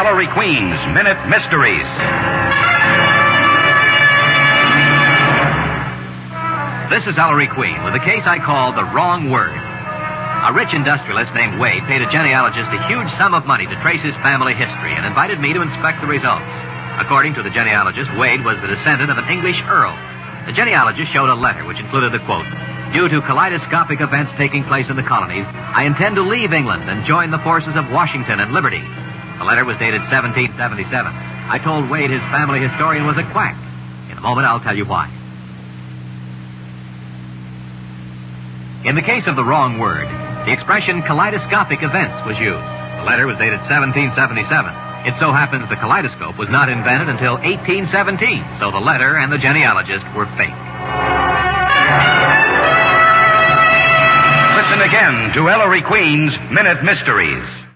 Ellery Queen's Minute Mysteries. This is Ellery Queen with a case I call The Wrong Word. A rich industrialist named Wade paid a genealogist a huge sum of money to trace his family history and invited me to inspect the results. According to the genealogist, Wade was the descendant of an English earl. The genealogist showed a letter which included the quote, "Due to kaleidoscopic events taking place in the colonies, I intend to leave England and join the forces of Washington and Liberty." The letter was dated 1777. I told Wade his family historian was a quack. In a moment, I'll tell you why. In the case of The Wrong Word, the expression kaleidoscopic events was used. The letter was dated 1777. It so happens the kaleidoscope was not invented until 1817, so the letter and the genealogist were fake. Listen again to Ellery Queen's Minute Mysteries.